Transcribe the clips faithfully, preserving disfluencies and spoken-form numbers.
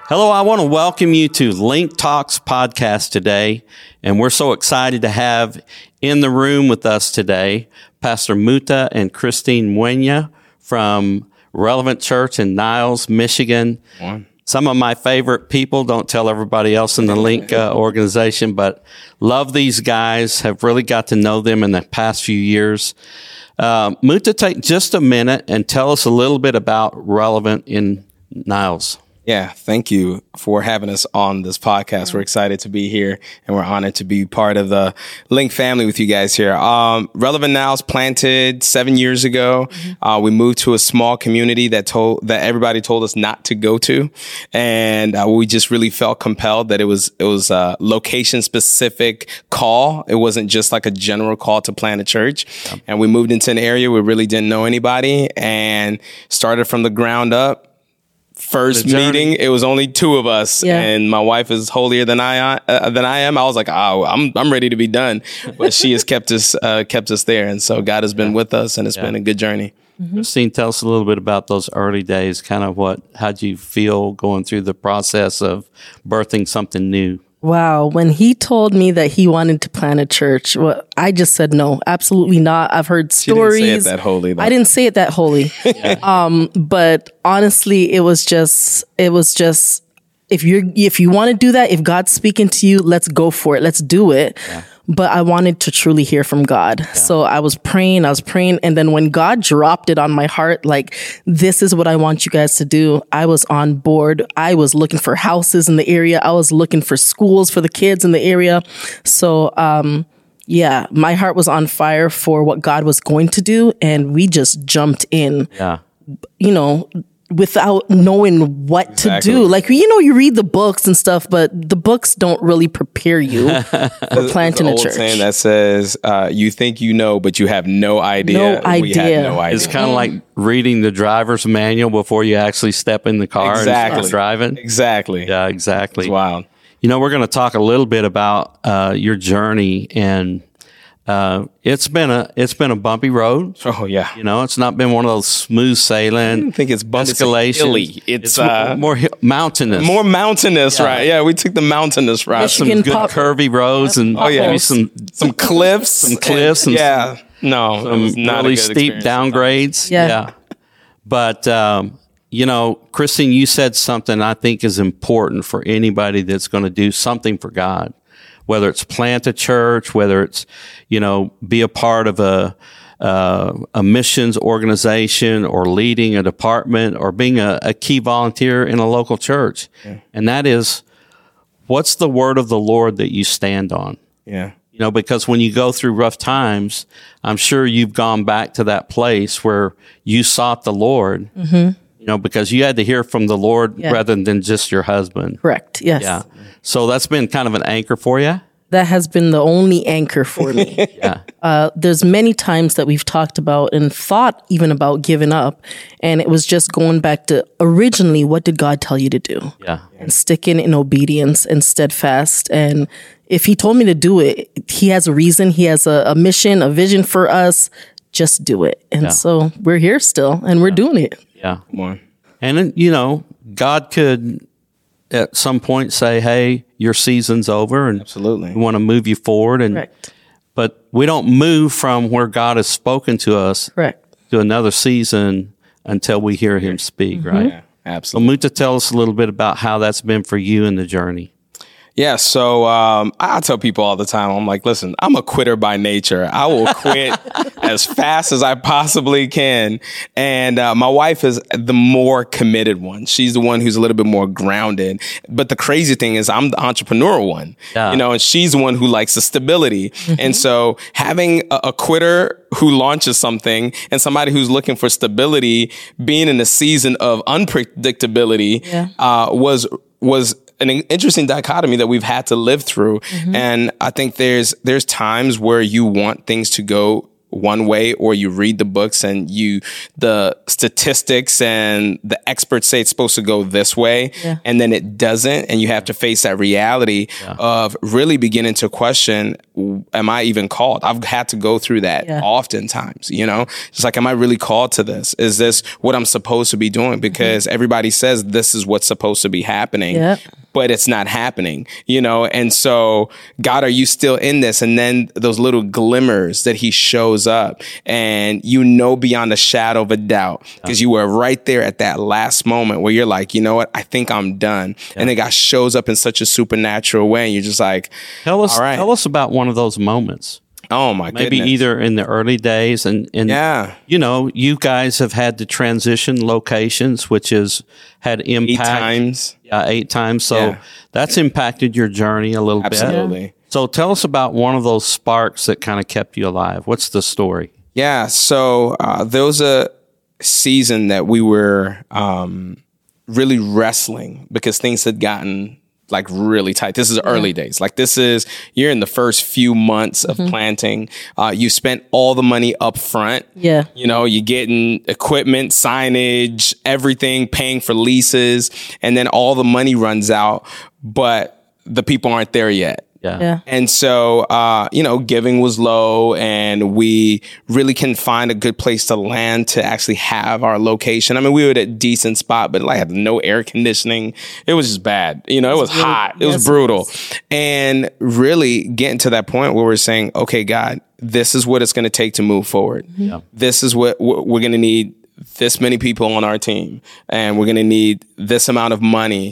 Hello, I want to welcome you to Link Talks podcast today, and we're so excited to have in the room with us today Pastor Muta and Christine Muenya from Relevant Church in Niles, Michigan. One. Some of my favorite people. Don't tell everybody else in the Link uh, organization, but love these guys. Have really got to know them in the past few years. Uh, Muta, take just a minute and tell us a little bit about Relevant in Niles. Yeah, thank you for having us on this podcast. We're excited to be here, and we're honored to be part of the Link family with you guys here. Um, Relevant Niles planted seven years ago. Mm-hmm. Uh, we moved to a small community that told that everybody told us not to go to, and uh, we just really felt compelled that it was it was a location specific call. It wasn't just like a general call to plant a church. Yeah. And we moved into an area where we really didn't know anybody, and started from the ground up. First meeting, it was only two of us, yeah. and my wife is holier than I uh, than I am. I was like, oh, I'm I'm ready to be done, but she has kept us uh, kept us there, and so God has been yeah. with us, and it's yeah. been a good journey. Mm-hmm. Christine, tell us a little bit about those early days. Kind of what, how'd you feel going through the process of birthing something new? Wow. When he told me that he wanted to plant a church, well, I just said no, absolutely not. I've heard stories. She didn't say it that holy, though. I didn't say it that holy. yeah. Um, but honestly, it was just, it was just, if you're, if you want to do that, if God's speaking to you, let's go for it. Let's do it. Yeah. But I wanted to truly hear from God. Yeah. So I was praying, I was praying. And then when God dropped it on my heart, like, this is what I want you guys to do, I was on board. I was looking for houses in the area. I was looking for schools for the kids in the area. So, um, yeah, my heart was on fire for what God was going to do. And we just jumped in, yeah. you know, without knowing what exactly. to do. Like, you know, you read the books and stuff, but the books don't really prepare you for planting There's a church. Old saying that says, uh, you think you know, but you have no idea. No idea. We had no idea. It's kind of like reading the driver's manual before you actually step in the car exactly. and start driving. Exactly. Yeah, exactly. It's wild. You know, we're going to talk a little bit about uh, your journey, and Uh, it's been a it's been a bumpy road. Oh yeah, you know, it's not been one of those smooth sailing. I don't think it's bumpy. Escalation. It's, it's, it's uh, more, more mountainous. More mountainous, yeah. right? Yeah, we took the mountainous route. Some good pop- curvy roads and oh yeah, maybe some some cliffs, some cliffs, and, and yeah, some, no, some not really steep downgrades. Yeah, yeah. But um, you know, Christine, you said something I think is important for anybody that's going to do something for God. Whether it's plant a church, whether it's, you know, be a part of a uh, a missions organization, or leading a department, or being a, a key volunteer in a local church. Yeah. And that is, what's the word of the Lord that you stand on? Yeah. You know, because when you go through rough times, I'm sure you've gone back to that place where you sought the Lord. Mm-hmm. You know, because you had to hear from the Lord yeah. rather than just your husband. Correct. Yes. Yeah. So that's been kind of an anchor for you? That has been the only anchor for me. yeah. Uh, there's many times that we've talked about and thought even about giving up. And it was just going back to originally, what did God tell you to do? Yeah. And sticking in obedience and steadfast. And if he told me to do it, he has a reason. He has a, a mission, a vision for us. Just do it. And yeah. so we're here still, and we're yeah. doing it. Yeah. Come on. And, you know, God could at some point say, hey, your season's over, and absolutely, we want to move you forward. And Correct. But we don't move from where God has spoken to us Correct. to another season until we hear him speak, mm-hmm. right? Yeah, absolutely. So Muta, tell us a little bit about how that's been for you in the journey. Yeah, so um, I tell people all the time, I'm like, listen, I'm a quitter by nature. I will quit as fast as I possibly can. And uh, my wife is the more committed one. She's the one who's a little bit more grounded. But the crazy thing is I'm the entrepreneurial one, yeah. you know, and she's the one who likes the stability. Mm-hmm. And so having a, a quitter who launches something and somebody who's looking for stability, being in a season of unpredictability yeah. uh, was was an interesting dichotomy that we've had to live through. Mm-hmm. And I think there's there's times where you want things to go one way, or you read the books and you, the statistics and the experts say it's supposed to go this way, yeah. and then it doesn't. And you have to face that reality yeah. of really beginning to question, am I even called? I've had to go through that yeah. oftentimes, you know, just like, am I really called to this? Is this what I'm supposed to be doing? Because mm-hmm. everybody says this is what's supposed to be happening. Yep. But it's not happening, you know? And so, God, are you still in this? And then those little glimmers that he shows up, and you know beyond a shadow of a doubt, because you were right there at that last moment where you're like, you know what? I think I'm done. Yeah. And then God shows up in such a supernatural way, and you're just like, tell us, all right. tell us about one of those moments. Oh my goodness. Maybe either in the early days and, and yeah. you know, you guys have had to transition locations, which has had impact. Eight times. Yeah, eight times. So yeah. that's impacted your journey a little Absolutely. bit. Absolutely. So tell us about one of those sparks that kind of kept you alive. What's the story? Yeah. So uh, there was a season that we were um, really wrestling because things had gotten like really tight. This is early yeah. days. Like this is, you're in the first few months of mm-hmm. planting. Uh, you spent all the money up front. Yeah. You know, you're getting equipment, signage, everything, paying for leases, and then all the money runs out, but the people aren't there yet. Yeah. yeah. And so, uh, you know, giving was low, and we really couldn't find a good place to land to actually have our location. I mean, we were at a decent spot, but like had no air conditioning. It was just bad. You know, it was, it was really, hot. It yes, was brutal. It was. And really getting to that point where we're saying, okay, God, this is what it's going to take to move forward. Mm-hmm. Yeah. This is what we're going to need. This many people on our team, and we're going to need this amount of money.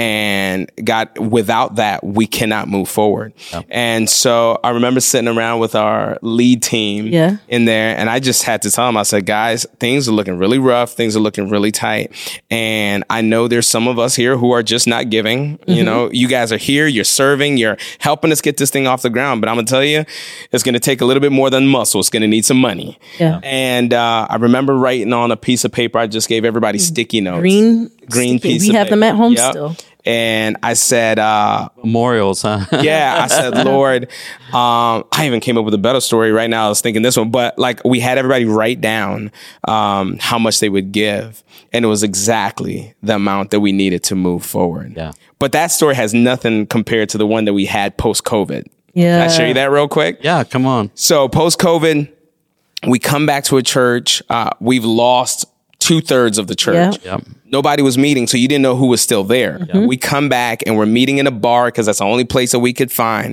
And God, without that, we cannot move forward. Yep. And so I remember sitting around with our lead team yeah. in there, and I just had to tell them, I said, guys, things are looking really rough. Things are looking really tight. And I know there's some of us here who are just not giving. Mm-hmm. You know, you guys are here, you're serving, you're helping us get this thing off the ground. But I'm going to tell you, it's going to take a little bit more than muscle. It's going to need some money. Yeah. And uh, I remember writing on a piece of paper, I just gave everybody sticky notes. Green, green sticky. piece we of have paper. them at home yep. still. And I said, uh, memorials, huh? yeah, I said, Lord, um, I even came up with a better story right now. I was thinking this one, but like we had everybody write down um, how much they would give. And it was exactly the amount that we needed to move forward. Yeah. But that story has nothing compared to the one that we had post-COVID. Yeah. Can I show you that real quick? Yeah, come on. So post-COVID, we come back to a church. Uh, we've lost two thirds of the church. Yeah. Yep. Nobody was meeting, so you didn't know who was still there. Mm-hmm. We come back and we're meeting in a bar because that's the only place that we could find.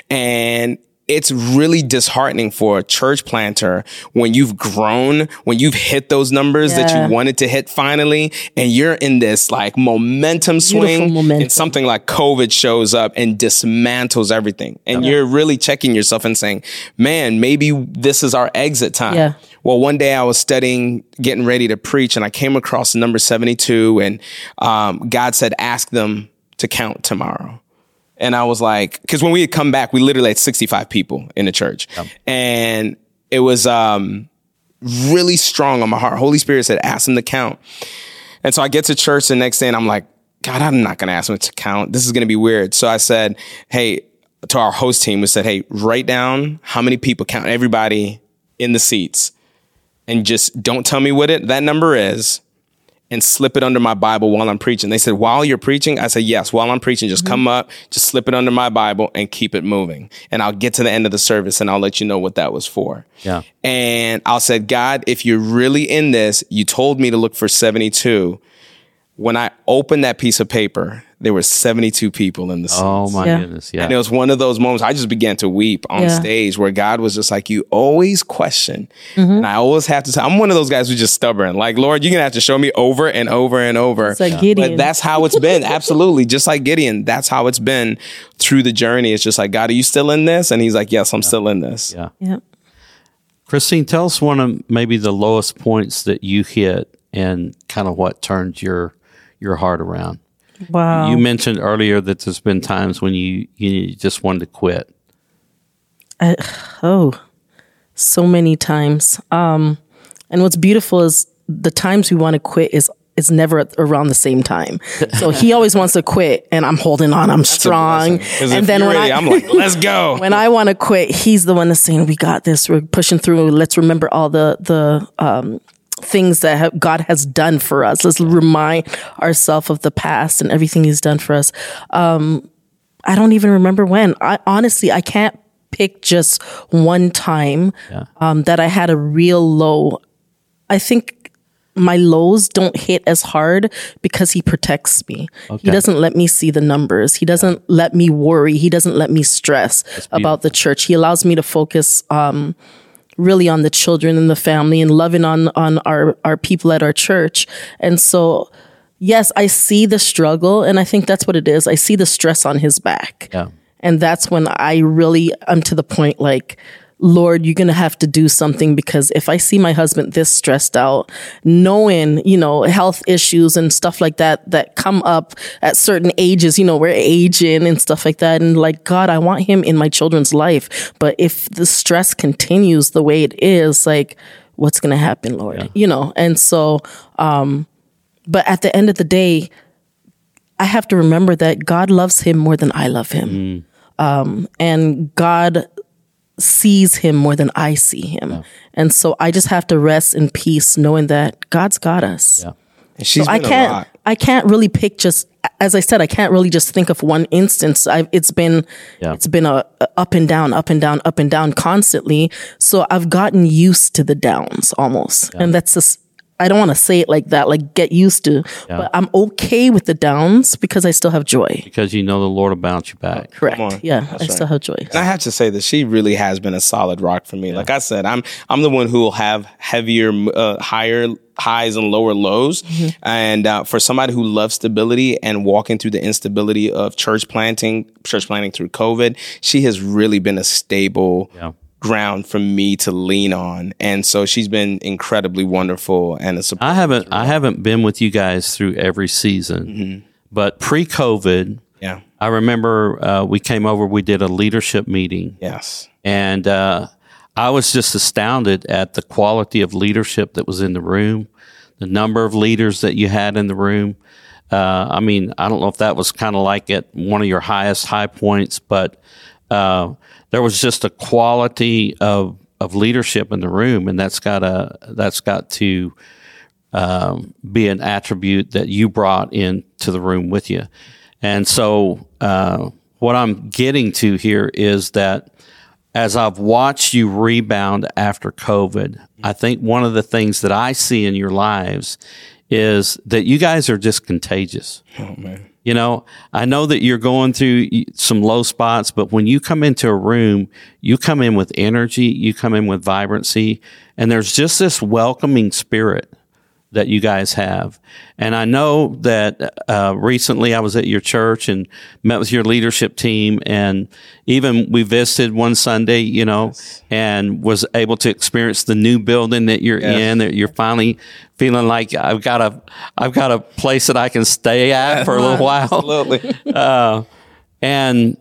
And it's really disheartening for a church planter when you've grown, when you've hit those numbers yeah. that you wanted to hit finally, and you're in this like momentum Beautiful swing, momentum. and something like COVID shows up and dismantles everything. And yeah. you're really checking yourself and saying, man, maybe this is our exit time. Yeah. Well, one day I was studying, getting ready to preach, and I came across the number seventy-two, and um, God said, ask them to count tomorrow. And I was like, because when we had come back, we literally had sixty-five people in the church. Yep. And it was um, really strong on my heart. Holy Spirit said, ask them to count. And so I get to church the next day, and I'm like, God, I'm not going to ask them to count. This is going to be weird. So I said, hey, to our host team, we said, hey, write down how many people, count everybody in the seats. And just don't tell me what it that number is, and slip it under my Bible while I'm preaching. They said, while you're preaching? I said, yes, while I'm preaching, just mm-hmm. come up, just slip it under my Bible and keep it moving. And I'll get to the end of the service and I'll let you know what that was for. Yeah. And I said, God, if you're really in this, you told me to look for seventy-two. When I opened that piece of paper, there were seventy-two people in the seats. Oh my yeah. goodness. Yeah. And it was one of those moments I just began to weep on yeah. stage where God was just like, you always question. Mm-hmm. And I always have to say, I'm one of those guys who's just stubborn. Like, Lord, you're going to have to show me over and over and over. It's like yeah. Gideon. But that's how it's been. Absolutely. Just like Gideon. That's how it's been through the journey. It's just like, God, are you still in this? And he's like, yes, I'm yeah. still in this. Yeah. Yeah. Christine, tell us one of maybe the lowest points that you hit and kind of what turned your your heart around. Wow. You mentioned earlier that there's been times when you, you just wanted to quit. I, oh, so many times. Um, and what's beautiful is the times we want to quit is it's never at, around the same time. So he always wants to quit, and I'm holding on. I'm strong. And then when ready, I, I'm like, let's go. When I want to quit, he's the one that's saying, "We got this. We're pushing through. Let's remember all the the um, things that have, God has done for us. Let's remind ourselves of the past and everything He's done for us." Um, I don't even remember when. I honestly, I can't pick just one time yeah. um, that I had a real low. I think my lows don't hit as hard because He protects me. Okay. He doesn't let me see the numbers. He doesn't yeah. let me worry. He doesn't let me stress about the church. He allows me to focus um, really on the children and the family and loving on, on our, our people at our church. And so, yes, I see the struggle, and I think that's what it is. I see the stress on His back. Yeah. And that's when I really, I'm to the point like, Lord, you're going to have to do something, because if I see my husband this stressed out, knowing, you know, health issues and stuff like that, that come up at certain ages, you know, we're aging and stuff like that. And like, God, I want him in my children's life. But if the stress continues the way it is, like, what's going to happen, Lord? Yeah. You know? And so, um, but at the end of the day, I have to remember that God loves him more than I love him. Mm. Um, and God sees him more than I see him. Yeah. And so I just have to rest in peace knowing that God's got us. Yeah. And she's so been I can't, a lot. I can't really pick just, as I said, I can't really just think of one instance. I've, it's been, yeah. it's been a, a up and down, up and down, up and down constantly. So I've gotten used to the downs almost. Yeah. And that's just, I don't want to say it like that, like get used to, yeah. but I'm okay with the downs because I still have joy. Because you know the Lord will bounce you back. Correct. Yeah, That's I right. still have joy. And I have to say that she really has been a solid rock for me. Yeah. Like I said, I'm I'm the one who will have heavier, uh, higher highs and lower lows. Mm-hmm. And uh, for somebody who loves stability and walking through the instability of church planting, church planting through COVID, she has really been a stable yeah. ground for me to lean on. And so she's been incredibly wonderful and a support. I haven't I haven't been with you guys through every season, mm-hmm. but pre-COVID, yeah. I remember uh, we came over, we did a leadership meeting. Yes. And uh, I was just astounded at the quality of leadership that was in the room, the number of leaders that you had in the room. Uh, I mean, I don't know if that was kind of like at one of your highest high points, but uh, there was just a quality of, of leadership in the room, and that's got a that's got to um, be an attribute that you brought into the room with you. And so, uh, what I'm getting to here is that as I've watched you rebound after COVID, I think one of the things that I see in your lives is that you guys are just contagious. Oh man. You know, I know that you're going through some low spots, but when you come into a room, you come in with energy, you come in with vibrancy, and there's just this welcoming spirit that you guys have. And I know that uh, recently I was at your church and met with your leadership team, and even we visited one Sunday, you know, yes. and was able to experience the new building that you're yes. in, that you're finally feeling like I've got a, I've got a place that I can stay at for a little while. Absolutely. Uh, and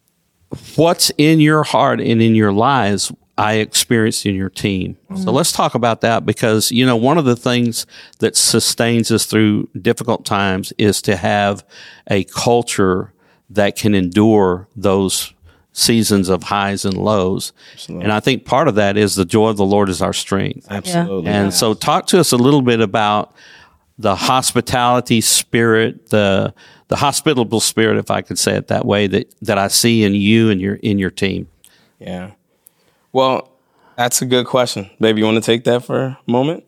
what's in your heart and in your lives, I experienced in your team. Mm-hmm. So let's talk about that, because, you know, one of the things that sustains us through difficult times is to have a culture that can endure those seasons of highs and lows. Absolutely. And I think part of that is the joy of the Lord is our strength. Absolutely. And yes. so talk to us a little bit about the hospitality spirit, the the hospitable spirit, if I could say it that way, that, that I see in you and your in your team. Yeah. Well, that's a good question. Baby, you want to take that for a moment?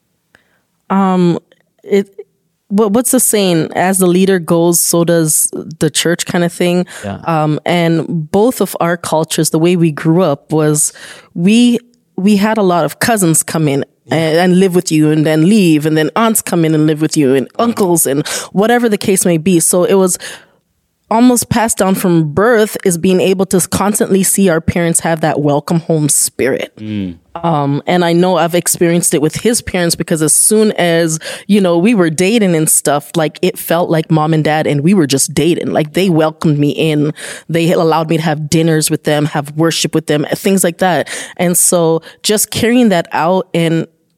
Um, it. What what's the saying? As the leader goes, so does the church, kind of thing. Yeah. Um, and both of our cultures, the way we grew up was we we had a lot of cousins come in yeah. and, and live with you, and then leave, and then aunts come in and live with you, and uncles, and whatever the case may be. So it was almost passed down from birth, is being able to constantly see our parents have that welcome home spirit. Mm. Um, and I know I've experienced it with his parents, because as soon as, you know, we were dating and stuff, like it felt like mom and dad and we were just dating. Like they welcomed me in. They allowed me to have dinners with them, have worship with them, things like that. And so just carrying that out, and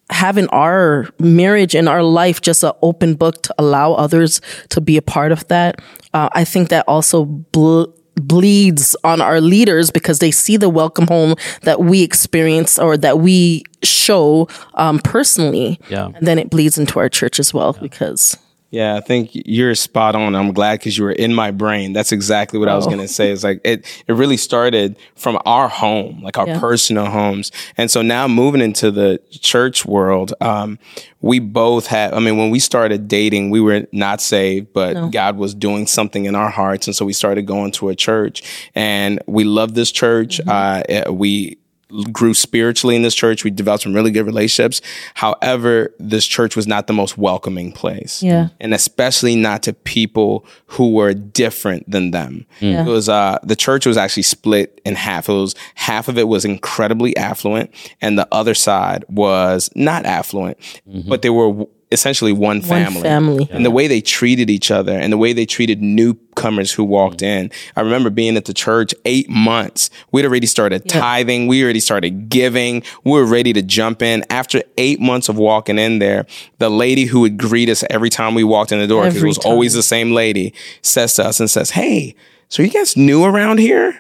having our marriage and our life just an open book to allow others to be a part of that. Uh, I think that also ble- bleeds on our leaders because they see the welcome home that we experience or that we show um, personally. Yeah. And then it bleeds into our church as well yeah. because... Yeah, I think you're spot on. I'm glad because you were in my brain. That's exactly what oh. I was going to say. It's like it, it really started from our home, like our yeah. personal homes. And so now moving into the church world, um, we both had, I mean, when we started dating, we were not saved, but no. God was doing something in our hearts. And so we started going to a church and we love this church. Mm-hmm. Uh, we, grew spiritually in this church. We developed some really good relationships. However, this church was not the most welcoming place. Yeah. And especially not to people who were different than them. Yeah. It was, uh, the church was actually split in half. It was, half of it was incredibly affluent and the other side was not affluent, mm-hmm. but they were essentially one family. One family. And the way they treated each other and the way they treated newcomers who walked in. I remember being at the church eight months. We'd already started yeah. tithing. We already started giving. We were ready to jump in. After eight months of walking in there, the lady who would greet us every time we walked in the door, because it was time. always the same lady, says to us and says, "Hey, so you guys new around here?"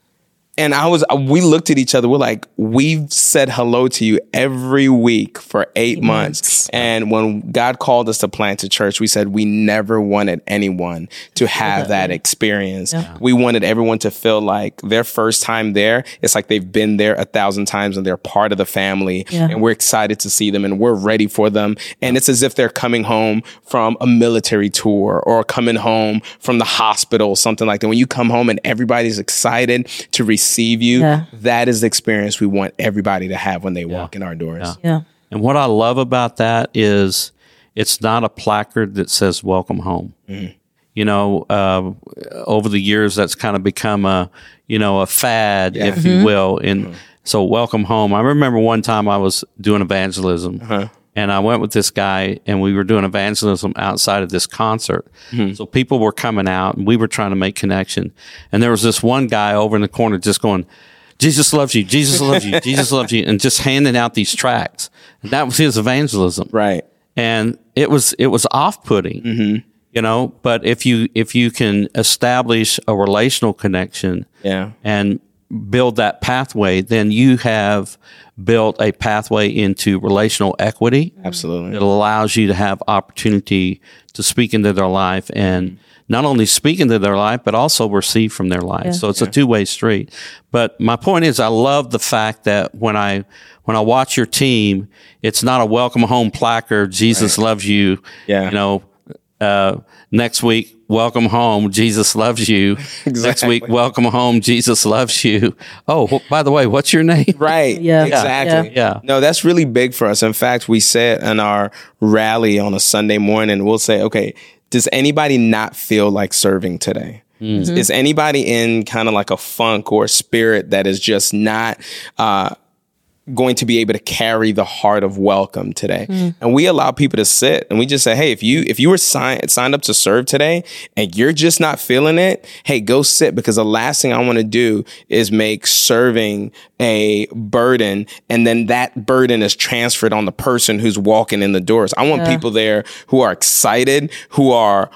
And I was, we looked at each other. We're like, we've said hello to you every week for eight yes. months. And when God called us to plant a church, we said we never wanted anyone to have that experience. Yeah. We wanted everyone to feel like their first time there, it's like they've been there a thousand times and they're part of the family. Yeah. And we're excited to see them and we're ready for them. And it's as if they're coming home from a military tour or coming home from the hospital, something like that. When you come home and everybody's excited to receive receive you, yeah. that is the experience we want everybody to have when they yeah. walk in our doors. Yeah. yeah. And what I love about that is it's not a placard that says welcome home. Mm-hmm. You know, uh, over the years, that's kind of become a, you know, a fad, yeah. if mm-hmm. you will. And mm-hmm. so welcome home. I remember one time I was doing evangelism. Uh-huh. And I went with this guy and we were doing evangelism outside of this concert. Mm-hmm. So people were coming out and we were trying to make connection. And there was this one guy over in the corner just going, "Jesus loves you, Jesus loves you, Jesus loves you," and just handing out these tracts. And that was his evangelism. Right. And it was, it was off-putting, mm-hmm. you know, but if you, if you can establish a relational connection yeah. and build that pathway, then you have built a pathway into relational equity. Absolutely. It allows you to have opportunity to speak into their life and not only speak into their life, but also receive from their life. Yeah. So it's yeah. a two-way street. But my point is, I love the fact that when I, when I watch your team, it's not a welcome home placard, Jesus right. loves you, yeah. you know, uh, next week, welcome home, Jesus loves you. Exactly. Next week, welcome home, Jesus loves you. Oh, wh- by the way, what's your name? Right. Yeah. Exactly. Yeah. yeah. No, that's really big for us. In fact, we said in our rally on a Sunday morning, we'll say, okay, does anybody not feel like serving today? Mm-hmm. Is anybody in kind of like a funk or spirit that is just not, uh, going to be able to carry the heart of welcome today? Mm. And we allow people to sit and we just say, hey, if you, if you were signed, signed up to serve today and you're just not feeling it, hey, go sit, because the last thing I want to do is make serving a burden. And then that burden is transferred on the person who's walking in the doors. I want yeah. people there who are excited, who are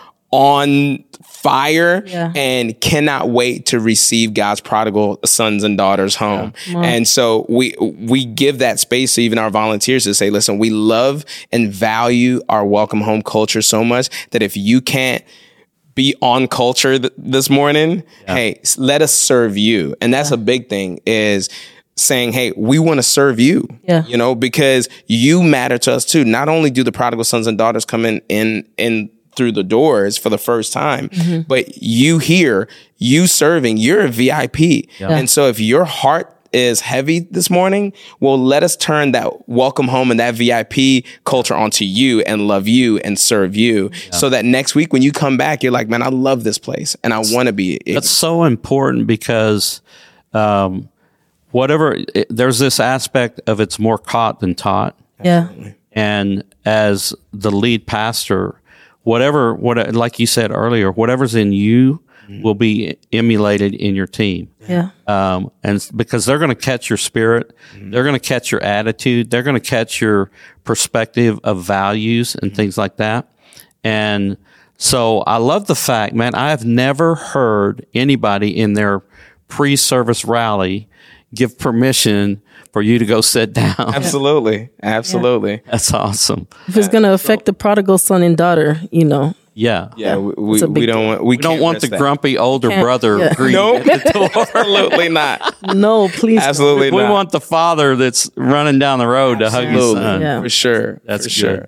on fire yeah. and cannot wait to receive God's prodigal sons and daughters home. Yeah. Wow. And so we we give that space to even our volunteers to say, listen, we love and value our welcome home culture so much that if you can't be on culture th- this morning, yeah. hey, let us serve you. And that's yeah. a big thing, is saying, hey, we want to serve you, yeah. you know, because you matter to us too. Not only do the prodigal sons and daughters come in, in, in, through the doors for the first time, mm-hmm. but you here, you serving, you're a V I P. Yeah. And so if your heart is heavy this morning, well, let us turn that welcome home and that V I P culture onto you and love you and serve you, yeah. so that next week when you come back, you're like, man, I love this place and I want to be. That's so important, because um, whatever, it, there's this aspect of it's more caught than taught. Yeah. And as the lead pastor, whatever, what, like you said earlier, whatever's in you, mm-hmm. will be emulated in your team. Yeah. Um, and because they're going to catch your spirit, mm-hmm. they're going to catch your attitude, they're going to catch your perspective of values and mm-hmm. things like that. And so I love the fact, man, I have never heard anybody in their pre-service rally give permission for you to go sit down. Absolutely. Absolutely. Yeah. That's awesome. If it's going to affect the prodigal son and daughter, you know. Yeah. Yeah. We, we, we don't want, we, we don't want the that. grumpy older Can't, brother. Yeah. Nope. Absolutely not. No, please. Absolutely we not. We want the father that's running down the road Absolutely. to hug his son. Yeah. For sure. That's for good. Sure.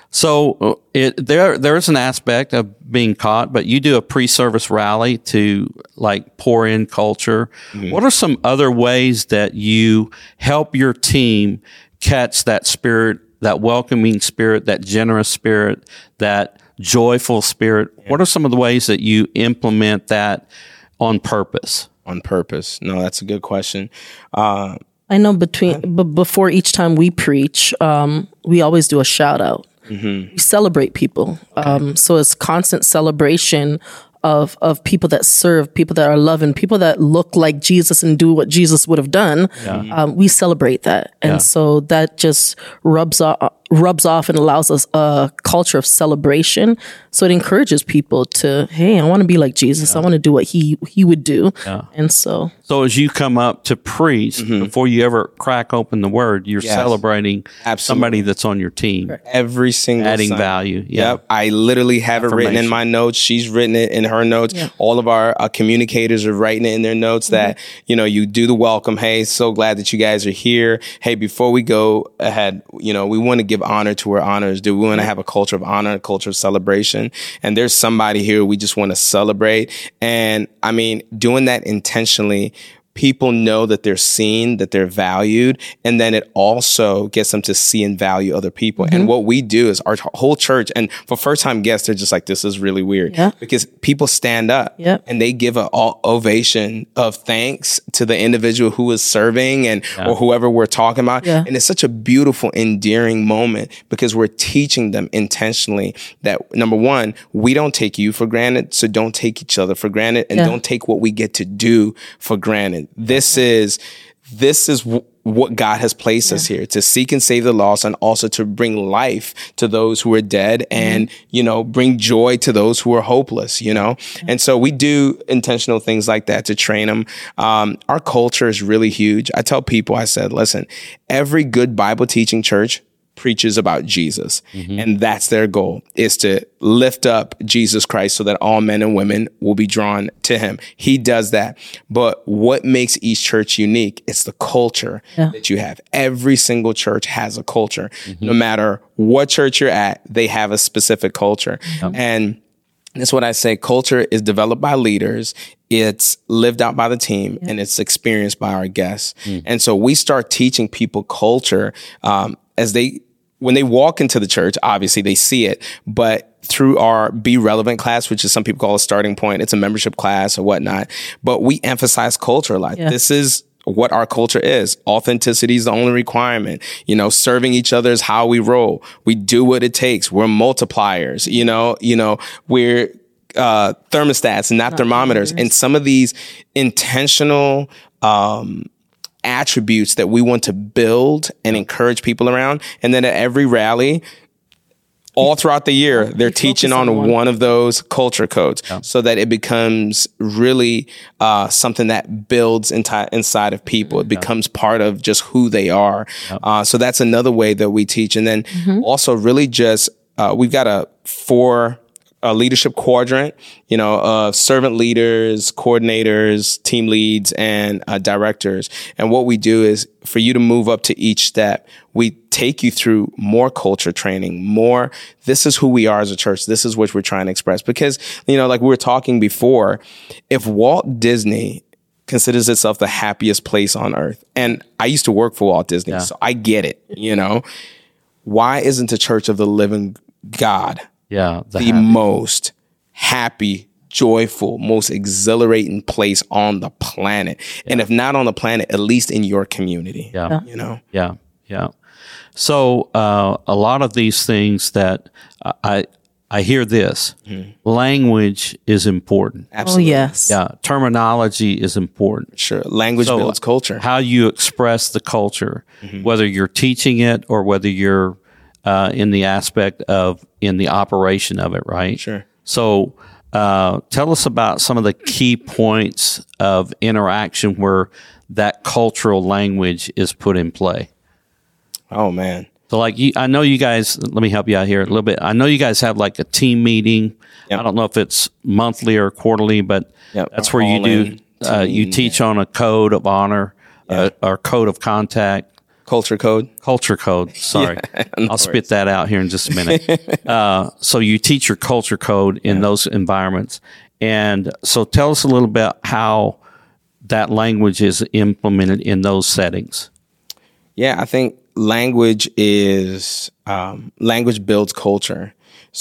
So it, there, there is an aspect of being caught, but you do a pre-service rally to like pour in culture. Mm-hmm. What are some other ways that you help your team catch that spirit, that welcoming spirit, that generous spirit, that joyful spirit? Yeah. What are some of the ways that you implement that on purpose? On purpose. No, that's a good question. Uh, I know between, but before each time we preach, um, we always do a shout out. Mm-hmm. We celebrate people. Okay. Um, so it's constant celebration of of people that serve, people that are loving, people that look like Jesus and do what Jesus would have done. Yeah. Um, we celebrate that. And yeah. so that just rubs off, rubs off and allows us a culture of celebration. So it encourages people to, hey, I want to be like Jesus. Yeah. I want to do what he he would do. Yeah. And so. So as you come up to preach, mm-hmm. before you ever crack open the word, you're yes. celebrating Absolutely. Somebody that's on your team. Every single Adding Sunday. value. Yeah. Yep. I literally have it written in my notes. She's written it in her notes. Yeah. All of our uh, communicators are writing it in their notes mm-hmm. that, you know, you do the welcome. Hey, so glad that you guys are here. Hey, before we go ahead, you know, we want to give honor to where honor is due. We want to have a culture of honor, a culture of celebration. And there's somebody here we just want to celebrate. And I mean, doing that intentionally, people know that they're seen, that they're valued, and then it also gets them to see and value other people. Mm-hmm. And what we do is our whole church, and for first-time guests, they're just like, this is really weird. Yeah. Because people stand up yep. and they give an ovation of thanks to the individual who is serving and yeah. or whoever we're talking about. Yeah. And it's such a beautiful, endearing moment because we're teaching them intentionally that, number one, we don't take you for granted, so don't take each other for granted, and yeah. don't take what we get to do for granted. This is, this is w- what God has placed yeah. us here to seek and save the lost, and also to bring life to those who are dead, mm-hmm. and, you know, bring joy to those who are hopeless, you know? Yeah. And so we do intentional things like that to train them. Um, our culture is really huge. I tell people, I said, listen, every good Bible teaching church preaches about Jesus. Mm-hmm. And that's their goal, is to lift up Jesus Christ so that all men and women will be drawn to him. He does that. But what makes each church unique? It's the culture yeah. that you have. Every single church has a culture. Mm-hmm. No matter what church you're at, they have a specific culture. Mm-hmm. And that's what I say. Culture is developed by leaders. It's lived out by the team, yeah. and it's experienced by our guests. Mm. And so we start teaching people culture, um, as they, when they walk into the church, obviously they see it, but through our Be Relevant class, which is some people call a starting point, it's a membership class or whatnot, but we emphasize culture a lot. Yeah. This is what our culture is. Authenticity is the only requirement. You know, serving each other is how we roll. We do what it takes. We're multipliers, you know, you know, we're, uh, thermostats and not, not thermometers. thermometers. And some of these intentional, um, attributes that we want to build and encourage people around. And then at every rally, all throughout the year, they're teaching on one. one of those culture codes yeah. so that it becomes really uh, something that builds enti- inside of people. It yeah. becomes part of just who they are. Yeah. Uh, so that's another way that we teach. And then mm-hmm. also really just, uh, we've got a four a leadership quadrant, you know, uh, servant leaders, coordinators, team leads, and uh, directors. And what we do is for you to move up to each step, we take you through more culture training, more, this is who we are as a church. This is what we're trying to express. Because, you know, like we were talking before, if Walt Disney considers itself the happiest place on earth, and I used to work for Walt Disney, yeah. so I get it, you know, why isn't the Church of the Living God Yeah, the, the most happy, joyful, most exhilarating place on the planet? Yeah. And if not on the planet, at least in your community. Yeah. You know? Yeah. Yeah. So uh, a lot of these things that I I hear this. Mm-hmm. Language is important. Absolutely. Oh, yes. Yeah. Terminology is important. Sure. Language so builds culture. How you express the culture, mm-hmm. whether you're teaching it or whether you're uh, in the aspect of in the operation of it, right? Sure. So uh, tell us about some of the key points of interaction where that cultural language is put in play. Oh, man. So like, you, I know you guys, let me help you out here a little bit. I know you guys have like a team meeting. Yep. I don't know if it's monthly or quarterly, but yep. that's where you do, uh, you teach on a code of honor, yeah. uh, or code of contact. Culture code. Culture code. Sorry. Yeah, no I'll spit that out here in just a minute. uh, so you teach your culture code in yeah. those environments. And so tell us a little bit how that language is implemented in those settings. Yeah, I think language is, um, language builds culture.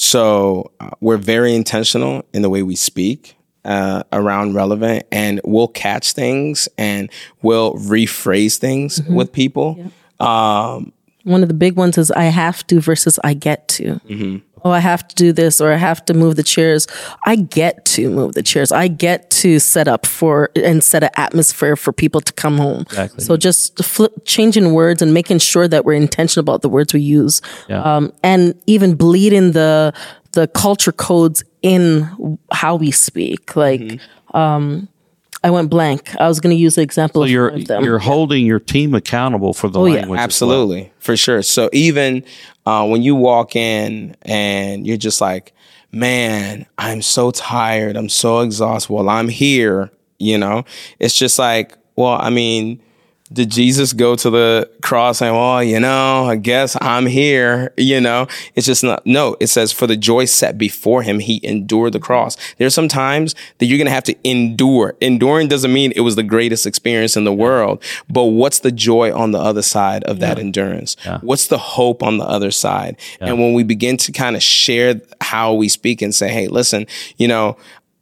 So uh, we're very intentional in the way we speak uh, around Relevant, and we'll catch things and we'll rephrase things mm-hmm. with people. Yeah. Um, One of the big ones is I have to versus I get to. Mm-hmm. Oh, I have to do this, or I have to move the chairs. I get to move the chairs. I get to set up for and set an atmosphere for people to come home. Exactly. So just flip, changing words and making sure that we're intentional about the words we use, yeah. um, and even bleeding the the culture codes in how we speak. Like, mm-hmm. um, I went blank. I was going to use the example so of you're, one of them. You're holding your team accountable for the oh, language. Yeah. Absolutely, well. For sure. So even uh, when you walk in and you're just like, man, I'm so tired. I'm so exhausted. Well, I'm here, you know, it's just like, well, I mean, did Jesus go to the cross and, well, you know, I guess I'm here, you know, it's just not, no, it says for the joy set before him, he endured the cross. There's some times that you're going to have to endure. Enduring doesn't mean it was the greatest experience in the world, but what's the joy on the other side of that yeah. endurance? Yeah. What's the hope on the other side? Yeah. And when we begin to kind of share how we speak and say, hey, listen, you know,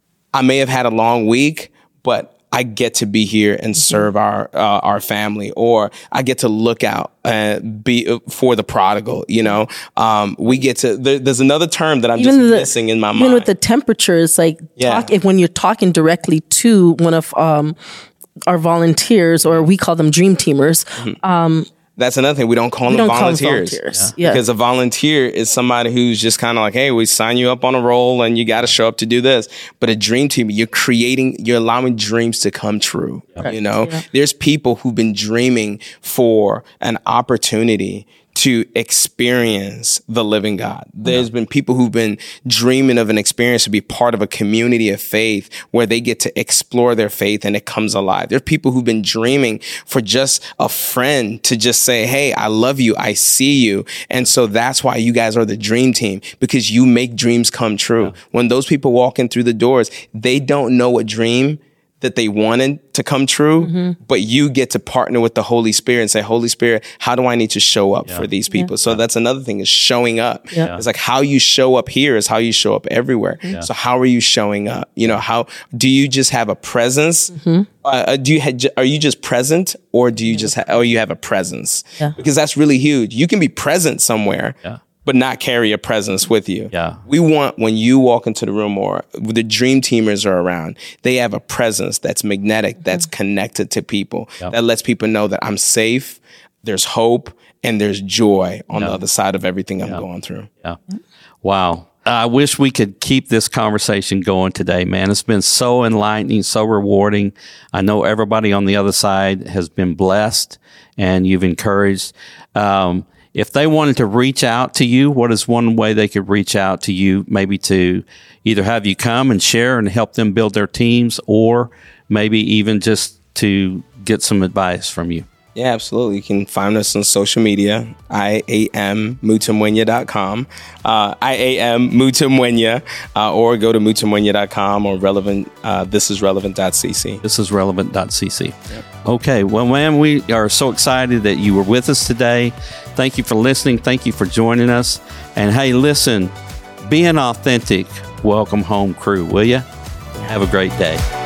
I may have had a long week, but I get to be here and serve our uh, our family, or I get to look out and be for the prodigal. You know, um, we get to. There, there's another term that I'm even just the, missing in my even mind. Even with the temperatures, like yeah. talk, if when you're talking directly to one of um, our volunteers, or we call them dream teamers. Mm-hmm. Um, That's another thing. We don't call we them don't volunteers. Call them volunteers. Yeah. Yeah. Because a volunteer is somebody who's just kind of like, hey, we sign you up on a roll and you got to show up to do this. But a dream team, you're creating, you're allowing dreams to come true. Right. You know, yeah. There's people who've been dreaming for an opportunity to experience the living God. There's yeah. been people who've been dreaming of an experience to be part of a community of faith where they get to explore their faith and it comes alive. There's people who've been dreaming for just a friend to just say, hey, I love you. I see you. And so that's why you guys are the dream team, because you make dreams come true. Yeah. When those people walk in through the doors, they don't know a dream that they wanted to come true, mm-hmm. but you get to partner with the Holy Spirit and say, Holy Spirit, how do I need to show up yeah. for these people? Yeah. So that's another thing, is showing up. Yeah. It's like how you show up here is how you show up everywhere. Yeah. So how are you showing up? You know, how do you just have a presence? Mm-hmm. Uh, do you ha- are you just present, or do you yeah. just ha- or you have a presence? Yeah. Because that's really huge. You can be present somewhere. Yeah. but not carry a presence with you. Yeah. We want, when you walk into the room or the dream teamers are around, they have a presence that's magnetic, mm-hmm. that's connected to people, yep. that lets people know that I'm safe, there's hope, and there's joy on yep. the other side of everything I'm yep. going through. Yeah. Wow. I wish we could keep this conversation going today, man. It's been so enlightening, so rewarding. I know everybody on the other side has been blessed and you've encouraged. Um, if they wanted to reach out to you, what is one way they could reach out to you? Maybe to either have you come and share and help them build their teams, or maybe even just to get some advice from you. Yeah, absolutely. You can find us on social media, I A M mutamwenya dot com, uh, I A M mutamwenya, uh, or go to mutamwenya dot com or relevant, uh, this is relevant dot c c. This is relevant dot c c. Yep. Okay. Well, man, we are so excited that you were with us today. Thank you for listening. Thank you for joining us. And hey, listen, be an authentic welcome home crew, will you? Have a great day.